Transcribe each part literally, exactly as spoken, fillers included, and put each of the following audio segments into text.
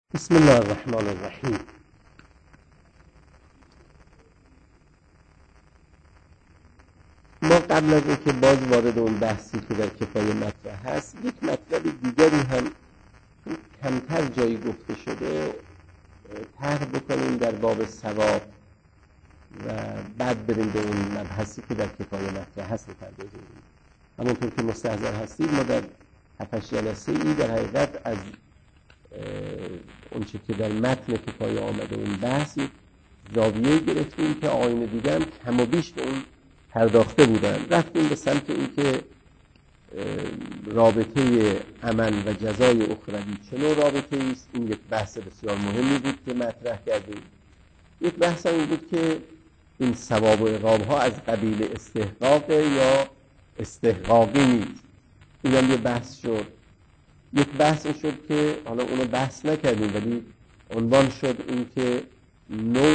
بسم الله الرحمن الرحیم. ما قبل از اینکه باز وارد اون بحثی که در کفایه مطرح هست، یک مطلب دیگری هم کمتر جایی گفته شده طرح بکنیم در باب ثواب و بعد بریم به اون مبحثی که در کفایه مطرح هست بپردازیم. همونطور که مستحضر هستید، ما در هفتش جلسه ای در حقیقت از اون چه که در متن کفایه آمده اون بحثی زاویه گرفتیم که آیین دیگه هم کم و بیش به اون پرداخته بودن. رفتیم به سمت این که رابطه عمل و جزای اخروی چه نوع رابطه است. این یک بحث بسیار مهمی بود که مطرح کردیم. یک بحث این بود که این ثواب و عقاب ها از قبیل استحقاق یا استحقاقی نیست. این هم یه بحث شد. یک بحث شد که حالا اونو بحث نکردیم ولی عنوان شد این که نوع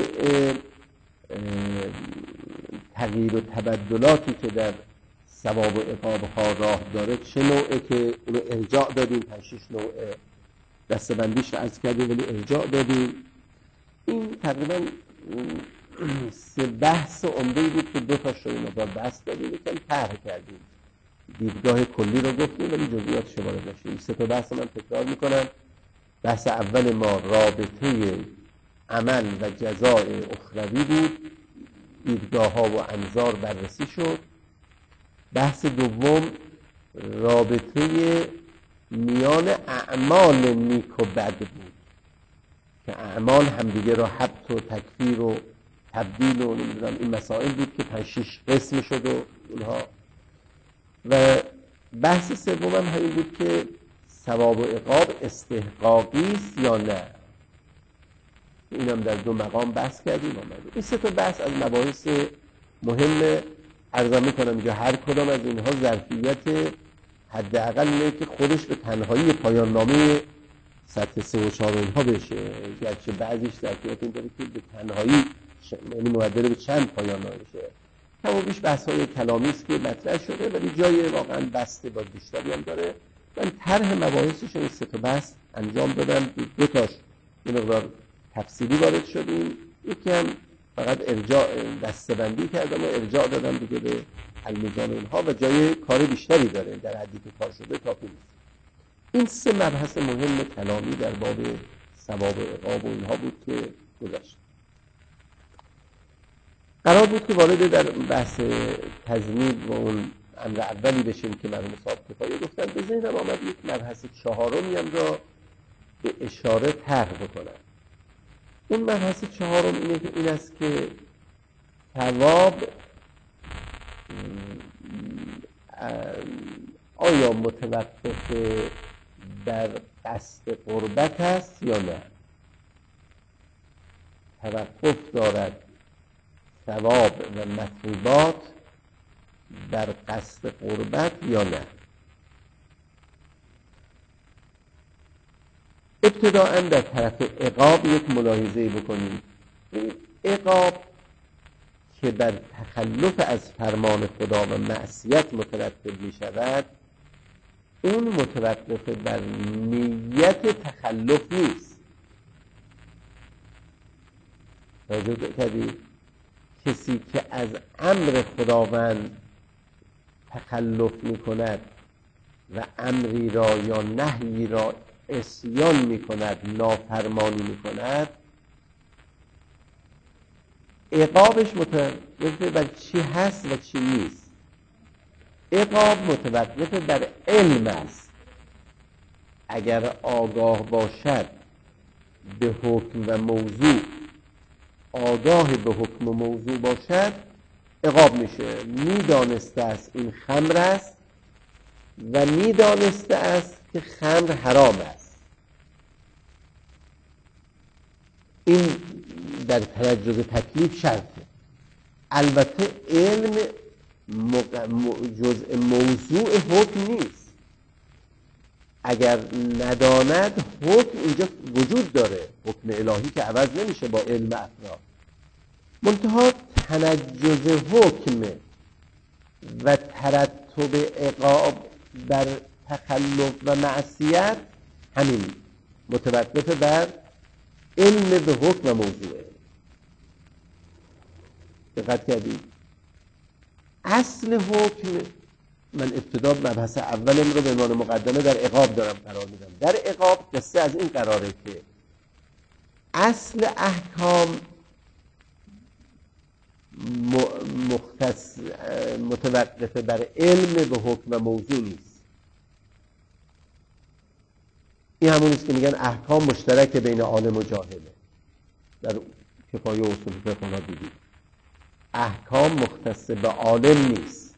تغییر و تبدلاتی که در ثواب و عقاب ها راه داره چه نوعه که اونو ارجاع دادیم. پنج شش نوع دسته‌بندیش رو عرض کردیم ولی ارجاع دادیم. این تقریبا سه بحث عمده‌ای بود که دو تاش رو این مقدار بحث دادیم، یکم طرح کردیم، دیدگاه کلی رو گفتیم ولی جزئیاتش وارد نشدیم. سه تا بحث من تکرار میکنم. بحث اول ما رابطه عمل و جزای اخروی بود، دیدگاه ها و انظار بررسی شد. بحث دوم رابطه میان اعمال نیک و بد بود که اعمال همدیگه را حبط و تکفیر و تبدیل و نمیدونم این مسائل بود که پنج شش قسم شد و اینها. و بحث سوم هم همین بود که ثواب و عقاب استحقاقی است یا نه. اینم در دو مقام بحث کردیم. این سه تا بحث از مباحث مهم عرض می‌کنم اینجا. هر کدام از اینها ظرفیت حداقل اینه که خودش به تنهایی پایان نامه سطح سه و چهار اینها بشه، گرچه بعضیش ظرفیت این داره که به تنهایی یعنی مبدل به چند پایان نامه بشه. کم و بیش بحث های کلامی است که مطرح شده ولی جای واقعا بسته با بیشتری هم داره. من طرح مباحثش این سه تا بحث انجام دادم. دو تاش یه مقدار تفصیلی وارد شدیم، یکی هم فقط ارجاع دسته‌بندی کردم و ارجاع دادم دیگه به المیزان اینها و جای کار بیشتری داره در حدی که کار شده کافی نیست. این سه مبحث مهم کلامی در باب ثواب و عقاب و اینها بود که گذاشت. قرار بود که وارد در بحث تضمین و اون امر اولی بشیم که مرحوم صاحب کفایه گفتن. به ذهنم آمد یک مبحث چهارمی هم را به اشاره طرح بکنم. اون مبحث چهارم اینه که این است که ثواب آیا متوقف در قصد قربت است یا نه؟ توقف دارد ثواب و مطلوبات در قصد قربت یا نه؟ ابتداءً در طرف عقاب یک ملاحظه بکنیم. عقاب که بر تخلف از فرمان خدا و معصیت مترتب می شود، اون متوقف بر نیت تخلف نیست. توجه کردید؟ کسی که از امر خداوند تخلف می کند و امری را یا نهی را عصیان می کند، نافرمانی می کند، عقابش متوقف بر چی هست و چی نیست. عقاب متوقف بر علم است. اگر آگاه باشد به حکم و موضوع، آگاه به حکم و موضوع باشد، عقاب میشه. میدانسته است این خمر است و میدانسته است که خمر حرام است. این در تجربه تکلیف شرطه. البته علم جزء موضوع حکم نیست. اگر نداند حکم اینجا وجود داره، حکم الهی که عوض نمیشه با علم افراد. منتها تنجز حکم و ترتب عقاب بر تخلف و معصیت همین متوقف بر علم به حکم و موضوعه. دقت کردید؟ اصل حکم، من ابتدا مبحث اولم رو به عنوان مقدمه در عقاب دارم قرار میدم. در عقاب قصه از این قراره که اصل احکام مختص متوقفه بر علم به حکم و موضوع نیست. این همونیست که میگن احکام مشترک بین عالم و جاهله. در کفایه اصول فقه ما دیدید احکام مختص به عالم نیست.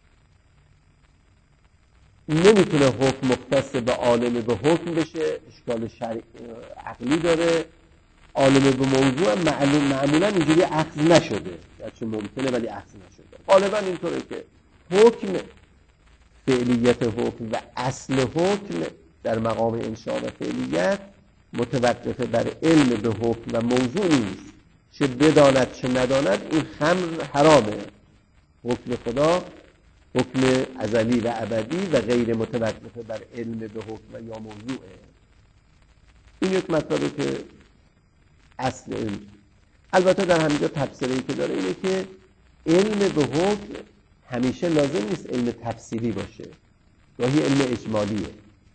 نمیتونه حکم مختص به عالم به حکم بشه، اشکال شرعی عقلی داره. عالم به موضوع هم معلوم معمولا اینجوری اخذ نشده، گرچه ممکنه ولی اخذ نشده. غالبا اینطوره که حکم، فعلیت حکم و اصل حکم در مقام انشاء و فعلیت متوقفه بر علم به حکم و موضوع نیست. چه بداند چه نداند این خمر حرامه. حکم خدا حکم ازلی و ابدی و غیر متوقفه بر علم به حکم و یا موضوعه. این یک مطلبه که اصل علم. البته در همینجا تفسیری که داره اینه که علم به حکم همیشه لازم نیست علم تفصیلی باشه، گاهی علم اجمالیه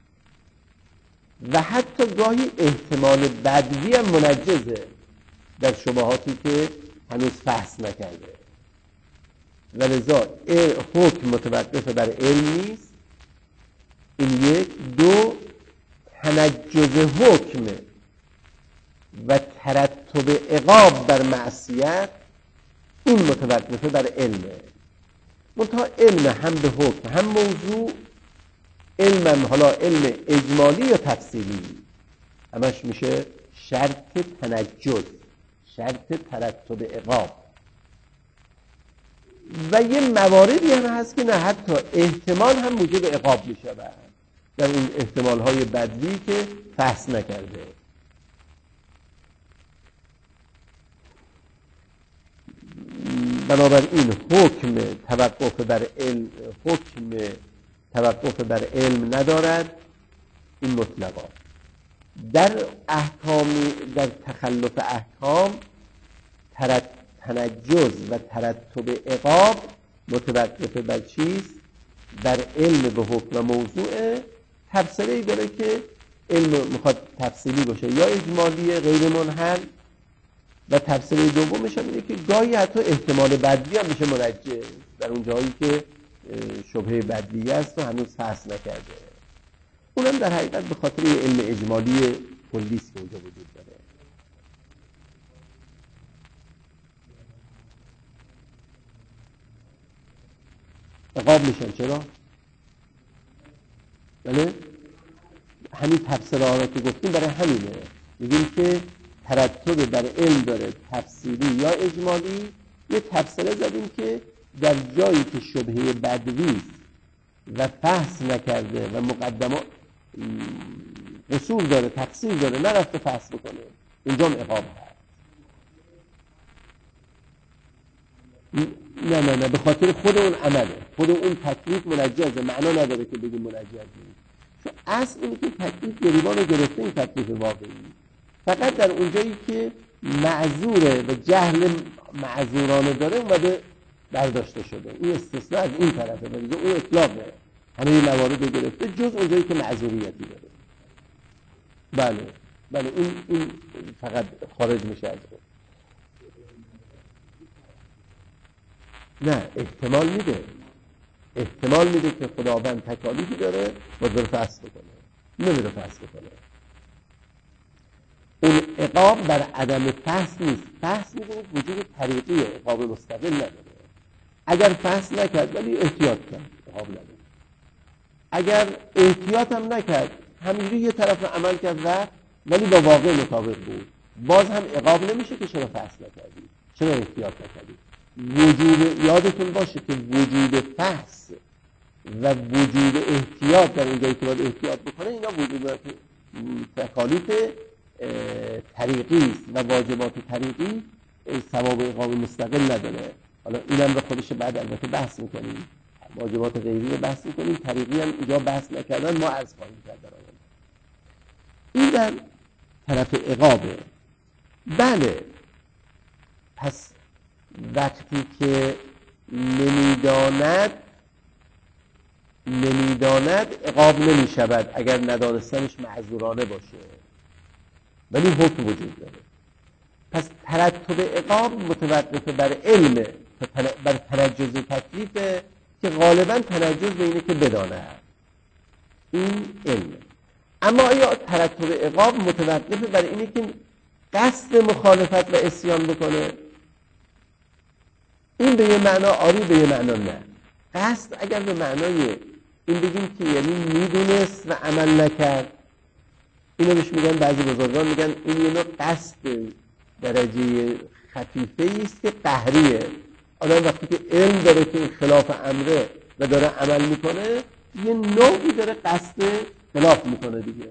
و حتی گاهی احتمال بدوی هم منجزه در شبهاتی که هنوز فحص نکرده و لذا حکم متوقف بر علم نیست. این یک. دو، تنجز حکم و ترتب عقاب بر معصیت این متوقفه بر علمه. منتها علم هم به حکم هم موضوع، علم حالا علم اجمالی یا تفصیلی همش میشه شرط تنجز، شرط ترتب عقاب. و یه مواردی هم هست که نه حتی احتمال هم موجب عقاب میشه در اون احتمال های بدوی که فحص نکرده. بنابراین حکم توقف بر علم حکم توقف بر علم ندارد. این مطلقا در احکامی در تخلف احکام تنجز و ترتب عقاب متوقف بر چیست؟ بر علم به حکم و موضوع. تفسیری داره که علم میخواد تفصیلی باشه یا اجمالی غیر منحل، و تفسیر دومش هم اینه که گاهی حتی احتمال بدوی هم میشه منجز در اون جایی که شبهه بدوی است و هنوز فحص نکرده. اونم در حقیقت به خاطر علم اجمالی کلیست که اونجا وجود داره. عقاب میشن. چرا؟ بله همین تفسیرها رو که گفتیم برای همینه. میگیم که ترتب بر علم داره، تفصیلی یا اجمالی. یه تفسیر زدیم که در جایی که شبهه بدوی و فحص نکرده و مقدمات قصور داره، تقصیر داره، نرفته فحص بکنه، اینجا هم عقاب هست. نه نه نه به خاطر خود اون عمله، خود اون تکلیف منجزه، معنا نداره که بگیم منجز نیست. چون اصل اینه که تکلیف گریبان رو گرفته، این تکلیف واقعی. فقط در اونجایی که معذوره و جهل معذورانه داره اومده برداشته شده. این استثناء از این طرفه، ولی اون اطلاقه همه این موارد رو گرفته جز اونجایی که معذوریتی داره. بله بله این این فقط خارج میشه از اون. نه احتمال میده، احتمال میده که خداوند تکالیفی داره و داره فحص بکنه، نمیره فحص بکنه. اون عقاب بر عدم فحص نیست. فحص میدونید وجود طریقیه، عقاب مستقل نداره. اگر فحص نکرد ولی احتیاط کرد عقاب نداره. اگر احتیاط هم نکرد همینجوری یه طرف عمل کرد و ولی با واقع مطابق بود، باز هم عقاب نمیشه که چرا فحص نکردی، چرا احتیاط نکردی. وجود یادتون باشه که وجود فحص و وجود احتیاط در اینجایی که باید احتیاط بکنه اینا وجود تکالیف طریقی است و واجبات طریقی ثواب عقاب مستقل نداره. حالا اینم رو خودش بعد البته بحث میکنیم، واجبات غیری رو بحث میکنیم، طریقی هم اینجا بحث نکردن، ما عرض خواهیم کرد در آینده. این در طرف عقابه. بله، پس وقتی که نمیداند نمیداند عقاب نمی شود اگر ندانستنش معذورانه باشه، ولی حکم وجود داره. پس ترتب عقاب متوقف بر علم، بر تنجز تکلیفه که غالبا تنجز به اینه که بدانه، این علمه. اما آیا ترتب عقاب متوقف بر اینه که قصد مخالفت و عصیان بکنه؟ این به یه معنا آری، به یه معنا نه. قصد اگر به معنای این بگیم که یعنی میدونست و عمل نکرد، اینو بهش میگن، بعضی بزرگان میگن این یه نوع قصد درجه خفیفه است که قهریه. آدم وقتی که علم داره که این خلاف امره و داره عمل میکنه، یه نوعی داره قصد خلاف میکنه دیگه.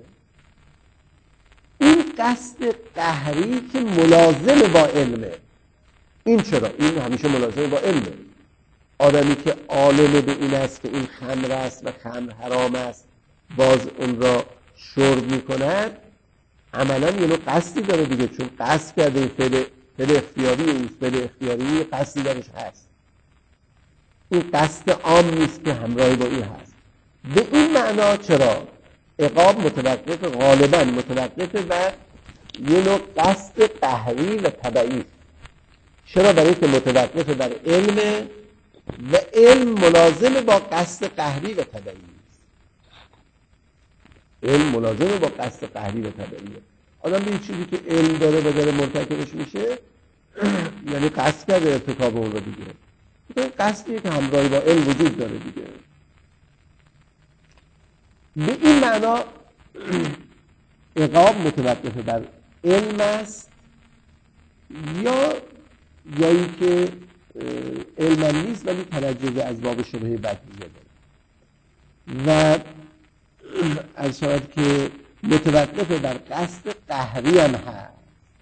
این قصد قهری که ملازم با علمه. این چرا؟ این همیشه ملازم با علمه. آدمی که عالم به این است که این خمر است و خمر حرام است، باز اون را شرب میکند، عملا یه نوع قصدی داره دیگه، چون قصد کرده فعل فعل اختیاری اوست، فعل اختیاری قصدی درش هست. این قصد عام نیست که همراهی با این هست. به این معنا چرا عقاب متوقف، غالبا متوقف بر یه نوع قصد قهری و تبعی. چرا؟ برای که متوقف بر علم و علم ملازم با قصد قهری و تبعی است. علم ملازم با قصد قهری و تبعیه. آدم به این چیزی که علم داره و داره مرتکبش میشه، یعنی قصد کرده ارتکاب اون رو دیگه. این قصدیه که همراهی با علم وجود داره دیگه. به این معنا عقاب متوقف بر علم است، یا جایی که علم نیست ولی تنجز از باب شبهه بدیهیه داره. و از شاید که متوقف بر قصد قهری هم هست.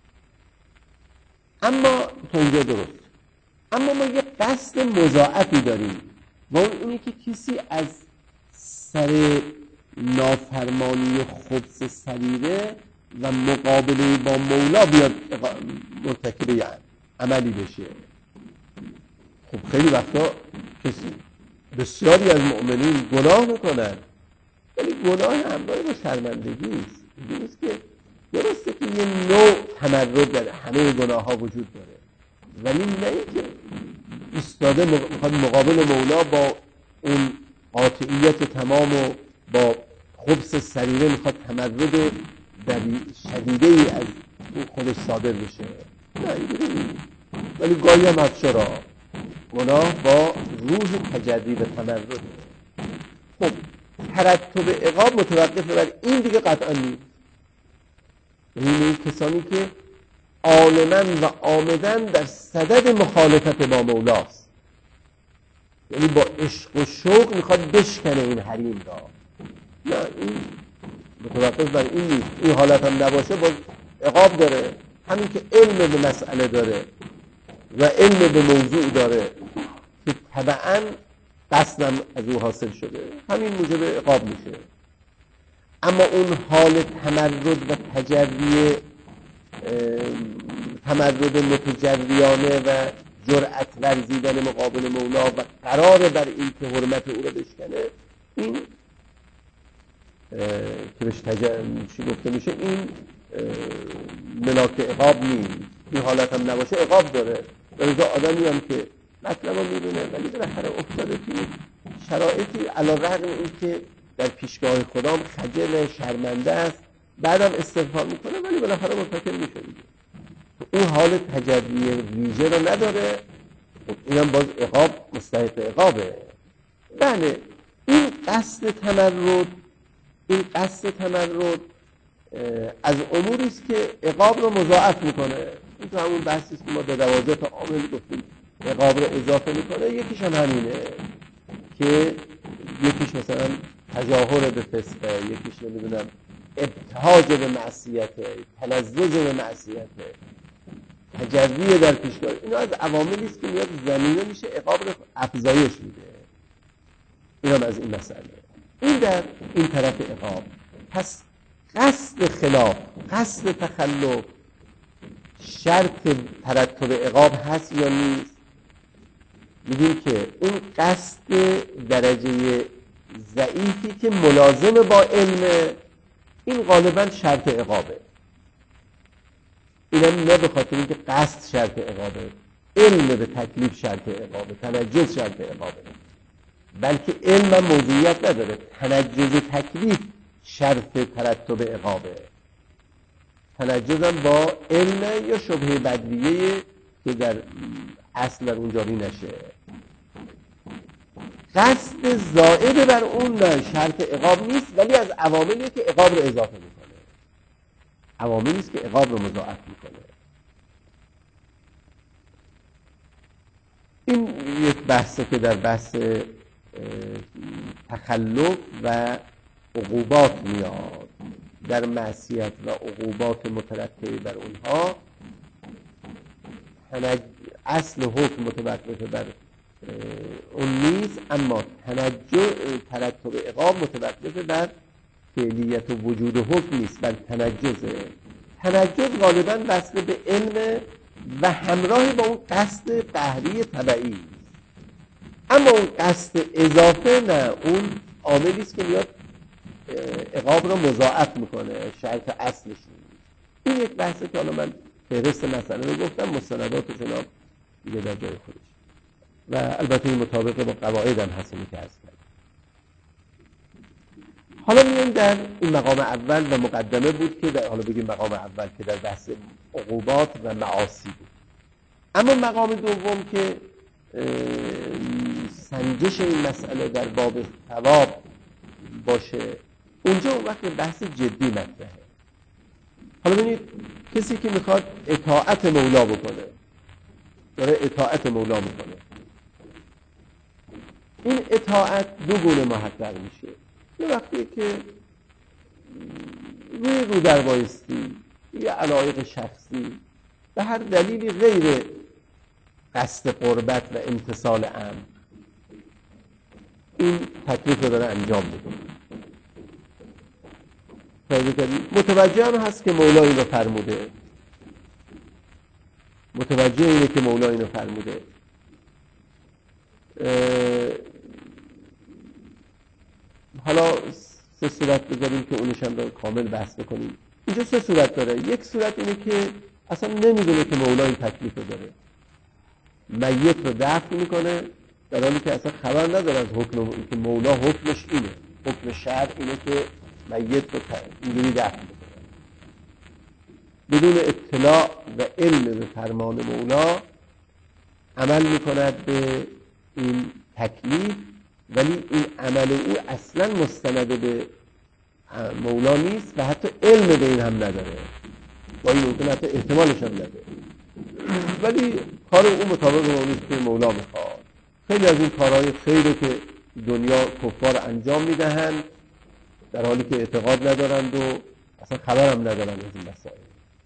اما تا اینجا درست. اما ما یه قصد مضاعفی داریم و اون اینه که کسی از سر نافرمانی خبث سریره و مقابله با مولا بیاد مرتکب یعنی عملی بشه. خب خیلی وقتا کسی بسیاری از مؤمنین گناه میکنن، ولی گناه همراه با شرمندگی است. این نیست که درسته که یه نوع تمرد در همه گناه ها وجود داره، ولی نه اینکه ایستاده میخواد مقابل مولا با اون قاطعیت تمام و با خبث سریره میخواد تمرد شدیده ای از خودش صادر بشه. نه اینجوری نیست. ولی گاهی هم از چرا گناه با روح تجری و تمرد. خب ترتب عقاب متوقف بر این دیگه قطعا نیست. این کسانی که عالماً و عامداً در صدد مخالفت با مولاست، یعنی با عشق و شوق میخواد بشکنه این حریم را. نه این متوقف بر این نیست. این حالت هم نباشه باز عقاب داره. همین که علم به مسئله داره و علم به موضوع داره که طبعاً قصدم از او حاصل شده، همین موجب عقاب میشه. اما اون حال تمرد و تجری تمرد متجریانه و جرأت ورزیدن مقابل مولا و قرار بر این که حرمت او رو بشکنه، این که بهش تجر... چی گفته میشه، این ملاک عقاب نیست. این حالت هم نباشه عقاب داره. لذا آدمی هم که مطلب رو میدونه ولی بالاخره افتاده توی شرایطی علی رغم این که در پیشگاه خدام خجل شرمنده است، بعدم استغفار میکنه ولی بالاخره مرتکب میشه دیگه. اون حال تجری ویژه رو نداره، اینم باز عقاب مستحق عقابه. بله این قصد تمرد این قصد تمرد از اموری است که عقاب رو مضاعف میکنه. این تو همون بحثی است که ما در روابط عامل گفتیم عقاب رو اضافه میکنه. یکیش هم همینه که یکیش مثلا تظاهر به فسقه، یکیش نمیدونم ابتهاج به معصیته، تلذذ به معصیته، تجری در پیشگاه. اینا از عواملی است که میاد زمینه میشه عقاب رو افزایش میده. این هم از این مسئله. این در این طرف عقاب. پس قصد خلاف، قصد تخلف شرط ترتب عقاب هست یا نیست؟ میگیم که اون قصد درجه ضعیفی که ملازم با علم، این غالبا شرط عقابه. اینم نه به خاطر اینکه قصد شرط عقابه، علم به تکلیف شرط عقابه، تنجز شرط عقابه، بلکه علم هم موضوعیت نداره. تنجز تکلیف شرط ترتب عقابه. تنجز هم با علم یا شبهه بدویه که در اصل در اون جاری نشه. قصد زائد بر اون نه شرط عقاب نیست، ولی از عواملیه که عقاب رو اضافه میکنه، عواملی است که عقاب رو مضاعف میکنه. این یک بحثه که در بحث تخلف و عقوبات میاد، در معصیت و عقوبات مترتبه بر اونها. اصل حکم متوقف بر اون نیست، اما تنجز ترتب عقاب متوقف بر فعلیت و وجود حکم نیست، بل تنجزه. تنجز غالبا وصل به علم و همراه با اون قصد قهری تبعی، اما اون قصد اضافه نه، اون عاملی است که میاد عقاب رو مضاعف میکنه، شرط اصلش نیست. این یک بحثه که حالا من فهرست مسئله رو گفتم، مستندات جناب دیگه در جای خودش و البته این مطابق با قواعد هم هست که هست. حالا میایم در این مقام اول و مقدمه بود که در حالا بگیم مقام اول که در بحث عقوبات و معاصی بود. اما مقام دوم که سنجش این مسئله در باب ثواب باشه، اونجا اون وقت بحث جدی مطرحه. حالا ببینید کسی که میخواد اطاعت مولا بکنه، داره اطاعت مولا میکنه، این اطاعت دو گونه محقق میشه. یه وقتی که روی رو در بایستی یا علایق شخصی به هر دلیلی غیر قصد قربت و امتثال امر این تکلیف رو داره انجام میده، متوجه هم هست که مولا اینو فرموده، متوجه اینه که مولا اینو فرموده. حالا سه صورت بذاریم که اونش هم رو کامل بحث بکنیم. اینجا سه صورت داره. یک صورت اینه که اصلا نمیدونه که مولا این تکلیف رو داره، میت رو دفن میکنه در حالی که اصلا خبر نداره از حکم که مولا حکمش اینه، حکم شرع اینه که میت رو اینجوری دفن میکنه، بدون اطلاع و علم به فرمان مولا عمل میکند به این تکلیف، ولی این عمل او اصلا مستند به مولا نیست و حتی علم به این هم نداره، با این ممکن حتی احتمالش هم نداره، ولی کار او مطابق با اونیست که مولا میخواد. خیلی از این کارهای خیره که دنیا کفار انجام میدهند در حالی که اعتقاد ندارند و اصلا خبر هم ندارند از این مسائل.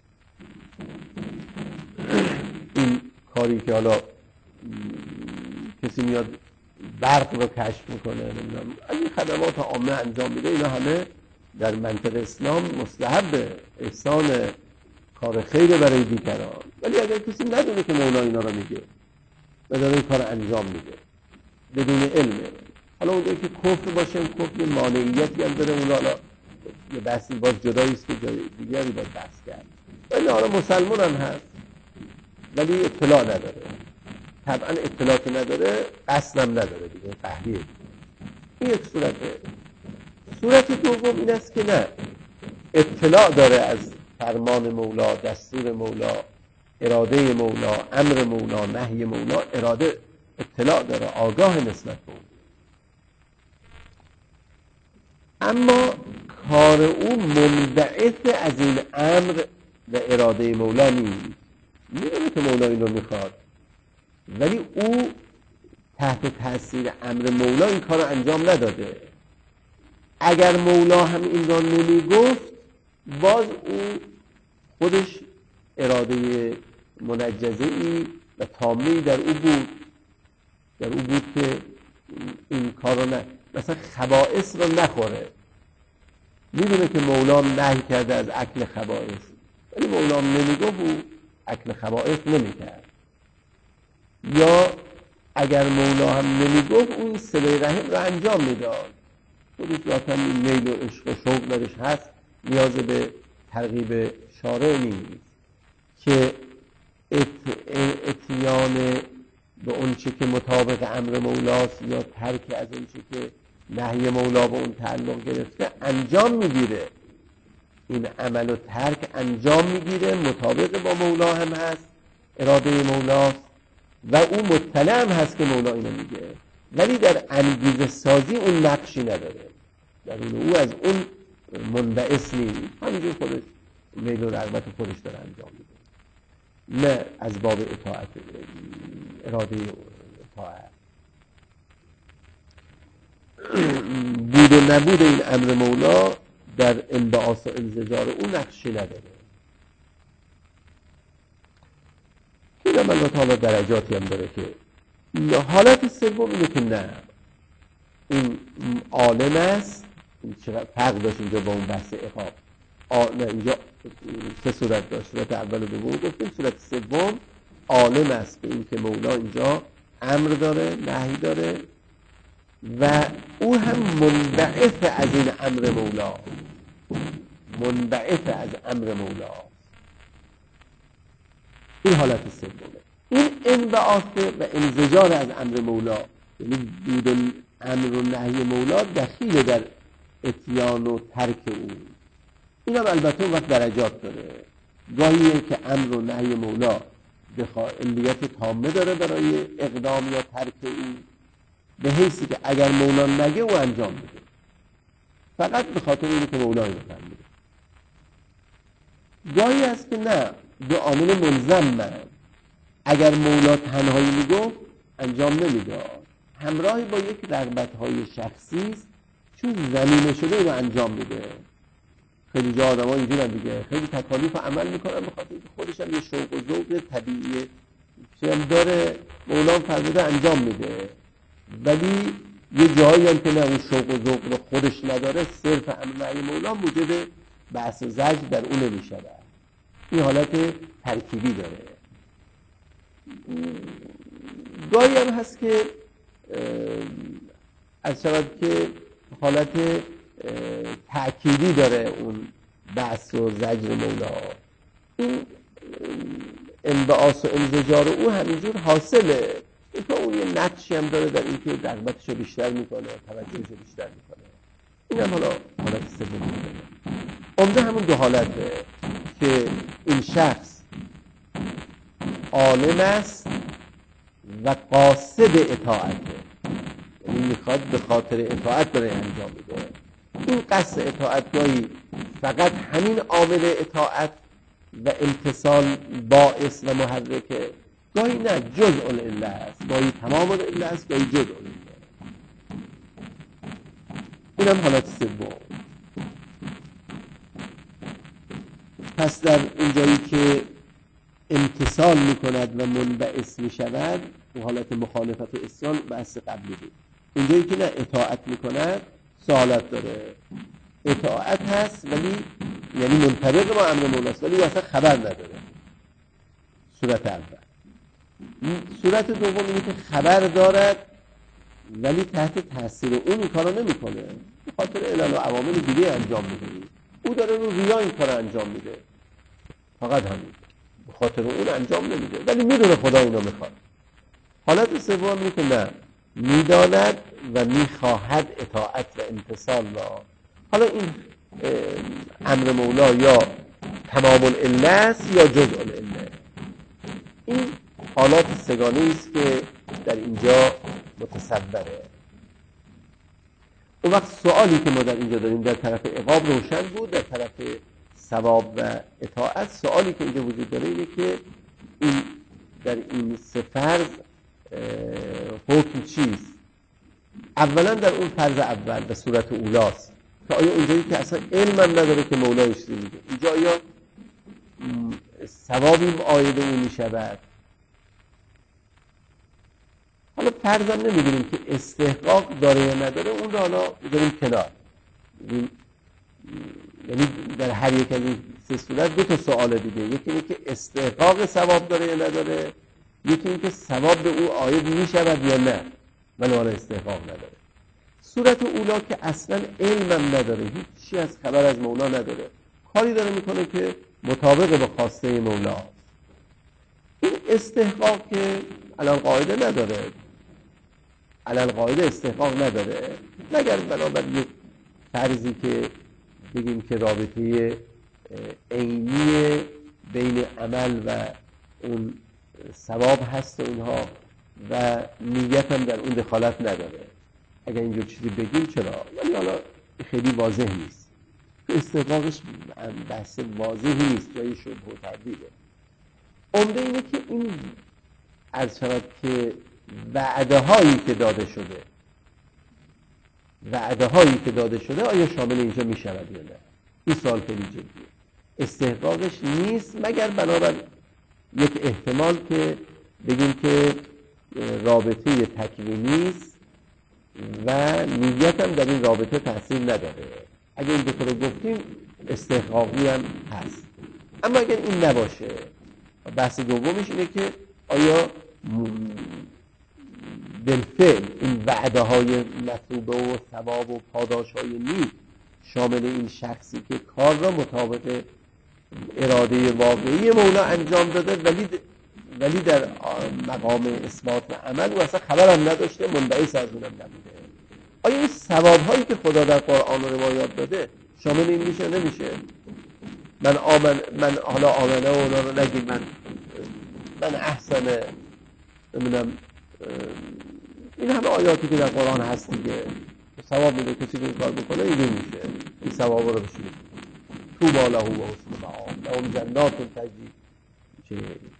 این کاری که حالا کسی میاد برق رو کشف میکنه، نمیدونم از این خدمات عامه انجام میده، اینا همه در منطق اسلام مستحب احسان کار خیر برای دیگران، ولی اگر کسی ندونه که مولا اینا رو میگه و داره این کار انجام میده بدون علمه، حالا اونجایی که کفر باشه، این کفر مانعیتی هم داره، اون حالا یه بحثی باز جداییست که جای دیگری باید بحث کرد، ولی حالا مسلمان هم هست ولی اطلاع نداره، طبعا اطلاعی نداره، قصدم نداره دیگه، قهریه. این یک صورته. صورت دوم این است که نه، اطلاع داره از فرمان مولا، دستور مولا، اراده مولا، امر مولا، نهی مولا، اراده اطلاع داره، آگاه نسبت به اون، اما کار او منبعث از این امر و اراده مولا نیست. میدونه که مولا این رو میخواد، ولی او تحت تاثیر امر مولا این کار رو انجام نداده. اگر مولا هم این را نمیگفت، باز او خودش اراده منجزه‌ای و تامه‌ای در او بود در او بود که این کار رو نه، مثلا خبائث رو نخوره. میدونه که مولا نهی کرده از اکل خبائث، ولی مولا هم نمیگفت، او اکل خبائث نمیکرد، یا اگر مولا هم نمیگفت اون صله رحم رو انجام میداد. خودش ذاتاً این میل و عشق و شوق درش هست، نیاز به ترغیب شارع نیست که اتیان به اون چه که مطابق امر مولاست یا ترک از اون چه که نهی مولا به اون تعلق گرفته انجام میگیره. این عمل و ترک انجام میگیره، مطابق با مولا هم هست، اراده مولاست و او مطلع هم هست که مولا اینو میگه، ولی در انگیزه سازی اون نقشی نداره، در اون او از اون منبعث نیست، همینجور خودش میل و رغبت خودش داره انجام میده، نه از باب اطاعت، اراده اطاعت. بود و نبود این امر مولا در انبعاث و انزجار اون نقشی نداره. این هم الله تعالی درجاتی هم داره که حالت سوم اینه که نه، این عالم است. چقدر فرق داشت اینجا با اون بحث عقاب. نه اینجا سه صورت داشت، صورت اول و دوم گفتیم، صورت سوم عالم است به این که مولا اینجا امر داره، نهی داره و او هم منبعث از این امر مولا، منبعث از امر مولا. این حالت سومه. این انبعاث و انزجار از امر مولا، یعنی بود امر و نهی مولا دخیل در اتیان و ترک او. این هم البته وقت درجات داره. گاهیه که امر و نهی مولا علیت تامه داره برای اقدام یا ترک او، به حیثی که اگر مولا نگه او انجام بده، فقط به خاطر اینه که مولا اینو فرموده. گاهی هست که نه، دو عامل ملزم من، اگر مولا تنهایی میگفت انجام نمیداد، همراه با یک رغبت‌های شخصی است، چون زمینه شده اینو انجام میده. خیلی جا آدم ها اینجورن دیگه، خیلی تکالیف عمل میکنن به خاطر اینکه خودش هم یه شوق و ذوق طبیعیه چیم داره، مولا فرموده انجام میده، ولی یه جایی هم که نه اون شوق و ذوق رو خودش نداره، صرف امر نهی مولا موجب بحث و زجر در اون نمیشود. این حالت ترکیبی داره. گاهی هم هست که از شود که حالت تأکیدی داره اون بحث و زجر مولا. این انبعاث و انزجار او همینجور حاصله، اینکه اون یه نقشی هم داره در اینکه رغبتش رو بیشتر میکنه، توجهش رو بیشتر میکنه. این هم حالا حالت سوم میکنه. عمده همون دو حالته که این شخص عالم است و قاصد اطاعته، یعنی میخواد به خاطر اطاعت داره انجام میده. این قصد اطاعت گاهی فقط همین عامل اطاعت و امتصال باعث و محرکه، گاهی نه جزء العله است، گاهی تمام العله است، گاهی جزء العله. این هم حالت سوم. پس در اونجایی که امتصال میکند و منبعث میشود، اون حالت مخالفت و عصیان بحث قبلی بود. اونجایی که نه اطاعت میکند سه حالت داره. اطاعت هست ولی یعنی منطبق با امر مولاست، ولی اصلا خبر نداره. صورت اول. صورت دوم اینه که خبر دارد ولی تحت تاثیر اون این کارو نمیکنه، به خاطر علل و عوامل دیگه انجام میده. او داره رو ریا این کارو انجام میده، فقط همین، به خاطر اون انجام نمیده، ولی میدونه خدا اینو میخواد. حالت سوم اینه که نه، میداند و میخواهد اطاعت و امتثال را. حالا این امر مولا یا تمام العله است یا جزء العله. این حالات سگانه است که در اینجا متصوره. اون وقت سوالی که ما در اینجا داریم در طرف عقاب روشن بود، در طرف ثواب و اطاعت سوالی که اینجا وجود داره اینه که این در این سه فرض حکم چیست؟ اولا در اون فرض اول به صورت اولاست که آیا اونجایی که اصلا علم هم نداره که مولایش رو میگه، اینجا آیا ثوابی عاید اون میشود؟ حالا فرضم نمیدونیم که استحقاق داره یا نداره، اون رو حالا بذاریم کنار. یعنی در هر یک از این سه صورت دو تا سوال دیگه، یکی اینه که استحقاق ثواب داره یا نداره، یکی اینکه ثواب به او عاید میشود یا نه ولی حالا استحقاق نداره. صورت اولا که اصلا علمم نداره، هیچ چی از خبر از مولا نداره، کاری داره میکنه که مطابق با خواسته مولا. این استحقاق که علل قاعده نداره، علل قاعده استحقاق نداره، مگر بنابر یک فرضی که بگیم که رابطه عینی بین عمل و اون ثواب هست و اینها و نیت هم در اون دخالت نداره. اگر اینجور چیزی بگیم چرا؟ ولی حالا خیلی واضح نیست. استحقاقش بحث واضحی نیست، جای شبه و تردیده. عمده اینه که این از شود که وعده هایی که داده شده وعده هایی که داده شده آیا شامل اینجا می شود یا نه؟ این سوال خیلی جدیه. استحقاقش نیست مگر بنابر یک احتمال که بگیم که رابطه تکوینی است و نیت هم در این رابطه تاثیر نداره. اگر این دو تا رو گفتیم استحقاقی هم هست. اما اگر این نباشه، بحث دومش اینه که آیا بالفعل این وعده های مطلوبه و ثواب و پاداش های نیک شامل این شخصی که کار را مطابق اراده واقعی مولا انجام داده ولی ولی در مقام اثبات و عمل و اصلا خبرم نداشته، منبعث از اونم نبوده. آیا این ثواب هایی که خدا در قرآن و روایات داده شامل این میشه نمیشه؟ من آمن من حالا آمنه و اونا رو نگیم، من من احسن نمیدونم این همه آیاتی که در قرآن هست دیگه ثواب میده کسی که این کار بکنه این میشه، این ثواب رو بشه تو باله و حسن معام لهم جنات تجری. چه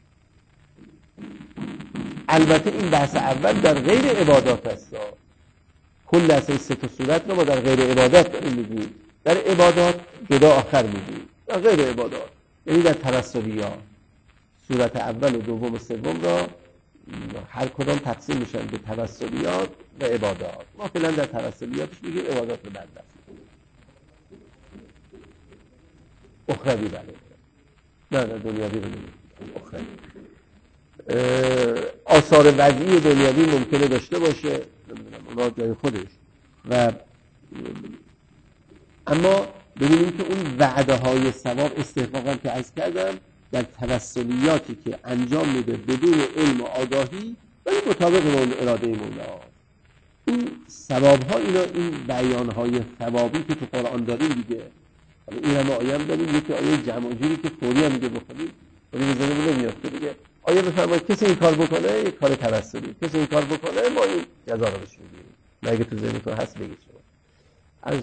البته این بحث اول در غیر عبادات هست. کل اصلا سه تا صورت رو ما در غیر عبادات داریم میگیم، در عبادات جدا آخر میگیم، در غیر عبادات یعنی در توسلیات صورت اول و دوم و سوم را هر کدام تقسیم میشن به توسلیات و عبادات. ما فعلا در توسلیاتش میگیم عبادات رو بعد دست اخروی بله نه در دنیاوی رو نمید اخروی. آثار وضعی دنیاوی ممکنه داشته باشه، اونا جای خودش و اما ببینیم که اون وعده های ثواب استحقاقا که عرض کردم در توسلیاتی که انجام میده بدون علم و آگاهی ولی مطابق اراده مولا. این ثواب ها اینا این بیان های ثوابی که تو قرآن داریم دیگه، این همه آیه هم داریم، یکی آیه جمع جوری که فوری هم میگه بخونیم ولی به ذهنمون نمیاد دیگه. آیه بفرمایید کسی این کار بکنه یک کار توسلی، کسی این کار بکنه ما این جزا رو بهش میدیم. مگه تو ذهنتون هست بگید شما از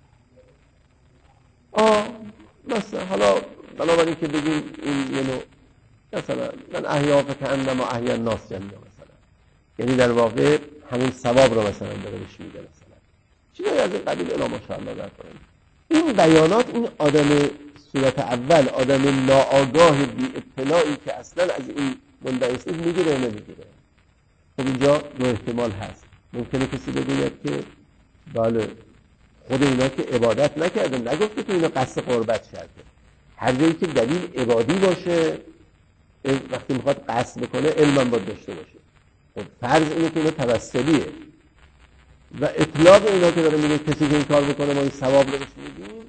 آه مثلا حالا بنابراین که بگیم این یه نوع مثلا من احیا فکأنما احیا الناس جميعا مثلا، یعنی در واقع همین ثواب رو مثلا داره بهش میده مثلا چیزایی از این قبیل الا ماشاءالله در کنیم. این بیانات این آدم صورت اول آدم ناآگاه بی اطلاعی که اصلا از این منبعث نیست میگیره نمیگیره. خب اینجا دو احتمال هست. ممکنه کسی بگوید که بله خود اینا که عبادت نکرده، نگفت که تو اینا قصد قربت کرده. هر جایی که دلیل عبادی باشه وقتی میخواد قصد بکنه علم باید داشته باشه. خب فرض اینه که اینا توسلیه و اطلاق اینا که داره میگه کسی که این کار بکنه ما این ثواب رو بهش میدیم،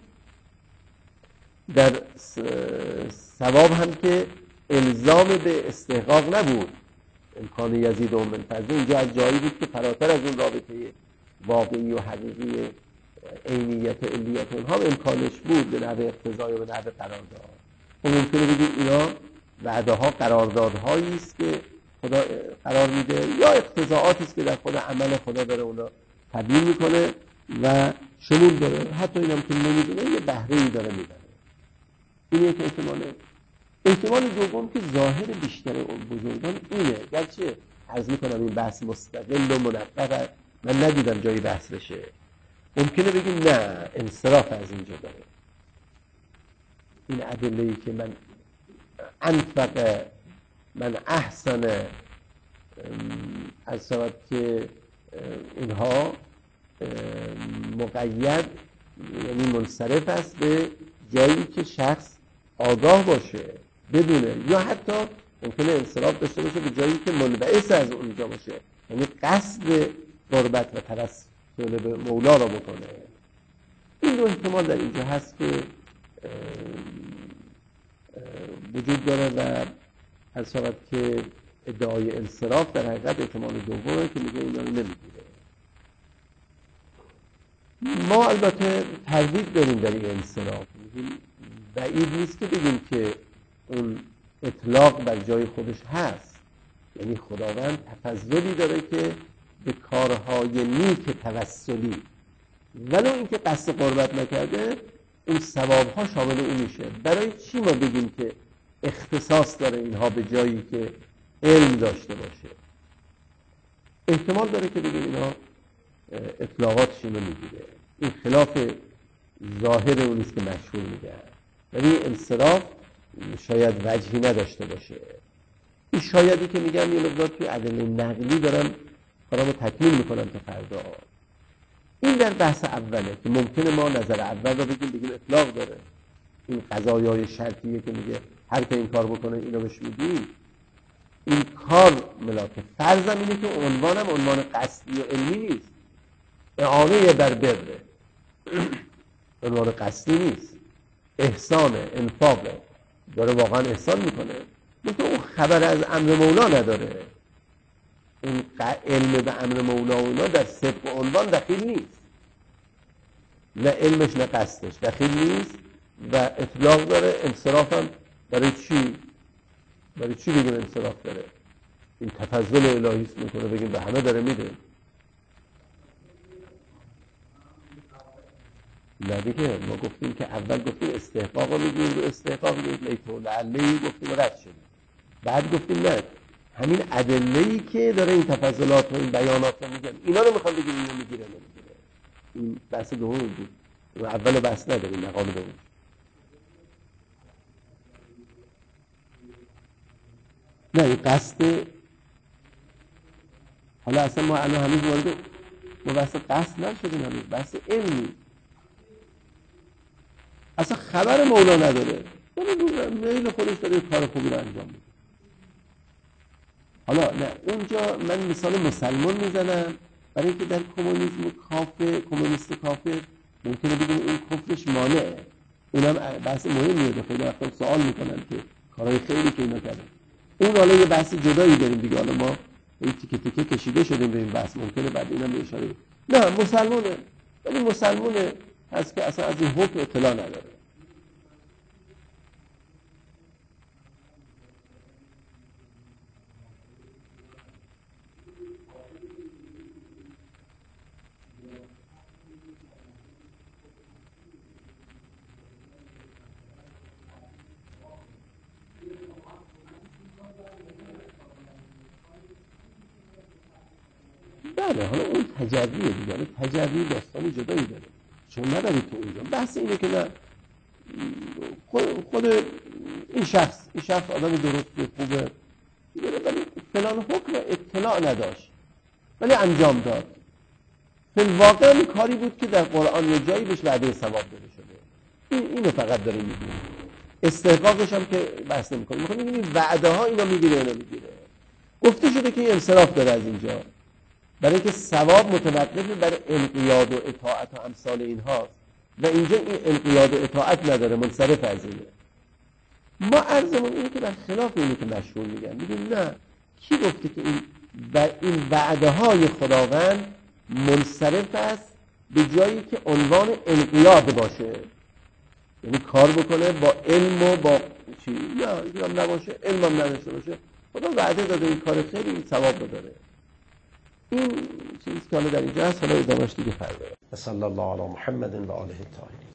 در ثواب هم که الزام به استحقاق نبود، امکان یزید و من فضل اینجا از جایی بود که فراتر از اون رابطه واقعی و حقیقی عینیت و علیت اونها امکانش بود به نحو اقتضای و به نحو قرارداد. خب ممکنه بگید اینا وعده ها قراردادهایی است که خدا قرار میده یا اقتضاعاتی است که در خود عمل خدا داره اونا تبیین میکنه و شمول داره، حتی اینم که نمیدونه یه بهره‌ای داره میبره. این یک احتماله. احتمال دوم که ظاهر بیشتر اون بزرگان اینه، گرچه عرض میکنم این بحث مستقل و منقطع من ندیدم جایی بحث بشه، ممکنه بگیم نه انصراف از اینجا داره. این ادله‌ای که من انفق من احسن از سبب که اینها مقید یعنی منصرف است به جایی که شخص آگاه باشه، بدونه، یا حتی ممکنه انصراف داشته باشه به جایی که منبعث از اونجا باشه، یعنی قصد قربت و توسل به مولا را بکنه. این دو احتمال در اینجا هست که وجود داره و هر شود که ادعای انصراف در حقیقت احتمال دومه که میگه اینا رو نمیگیره. ما البته تردید داریم در این انصراف، میگیم بعید نیست که بگیم که اون اطلاق بر جای خودش هست، یعنی خداوند تفضلی داره که به کارهای نیک توسلی ولو اینکه قصد قربت نکرده اون ثوابها شامل اون میشه. برای چی ما بگیم که اختصاص داره اینها به جایی که علم داشته باشه؟ احتمال داره که بگیم اینا اطلاقاتشون رو میگیره. این خلاف ظاهر اونیست که مشهور میگن، ولی انصراف شاید وجهی نداشته باشه. این شایدی که میگم یه مقدار توی ادله نقلی دارم کارامو تکمیل میکنم تا فردا. این در بحث اوله که ممکنه ما نظر اول رو بگیم بگیم اطلاق داره، این قضایای شرطیه که میگه هر که این کار بکنه اینو بهش میدی، این کار ملاکه. فرضم اینه که عنوانم عنوان قصدی و علمی نیست، اعانه بر بره، عنوان قصدی نیست، احسان انفاقه، داره واقعا احسان میکنه، مثل اون خبر از امر مولا نداره، این علم به امر مولا و اینا در صدق و عنوان دخیل نیست، نه علمش نه قصدش دخیل نیست و اطلاق داره. انصراف هم برای چی؟ برای چی بگیم انصراف داره؟ این تفضل الهیست میکنه بگیم به همه داره میده؟ نه دیگه، ما گفتیم که اول گفتیم استحقاق رو میگیم رو استحقاق میگیم لیتو لعلهی گفتیم رد شدیم، بعد گفتیم نه همین ادله‌ای که داره این تفضلات و این بیانات رو میگن اینا رو میخوام بگیم اینو میگیره نمیگیره. این بحث دوم بود، اول بحث نداریم، مقام دوم. نه این قصد، حالا اصلا ما الان هنوز وارد ما بحث قصد نشدیم، هنوز بحث علمی، اصلا خبر مولا نداره، میل خودش داره کار خوبی رو انجام میده. حالا نه اونجا من مثال مسلمان میزنم برای اینکه در کمونیسم کافر، کمونیست کافر ممکنه بگیم این کفرش مانعه، اونم بحث مهمیه، خیلی وقتا سوال میکنن که کارهای خیلی که اینا کردن. اون حالا یه بحث جدایی داریم دیگه، حالا ما این تیکه تیکه کشیده شدیم به این بحث، ممکنه بعد اینم به اشاره نه مسلمانه، ولی مسلمانه هست که اصلا از این حکم اطلاع نداره. بله حالا اون تجربیه دیگه، حالا تجربی داستانی جدایی داره چون نداری تو اونجا. بحث اینه که نه خود, خود این شخص این شخص آدم درسته خوبه ولی فلان حکم اطلاع نداشت ولی انجام داد، فی الواقع این کاری بود که در قرآن یه جایی بهش وعده ثواب داده شده. این اینو فقط داریم میگیم، استحقاقش هم که بحث نمی‌کنیم، می‌خوام بگیم وعده ها اینا میگیره یا نمیگیره. گفته شده که این انصراف داره از اینجا، برای اینکه ثواب متوقف بر انقیاد و اطاعت و امثال اینهاست و اینجا این انقیاد و اطاعت نداره، منصرف از اینه. ما عرضمون اینه که در خلاف اینه که مشهور میگن، میگیم نه، کی گفته که این و این وعده های خداوند منصرف است به جایی که عنوان انقیاد باشه، یعنی کار بکنه با علم و با چی، یا اینم نباشه، علم هم نداشته باشه، خدا وعده داده این کار خیلی این ثواب رو داره. این چیزی که حالا در اینجا هست، حالا ادامهش دیگه فردا. صلی الله علی محمد و آله الطاهرین.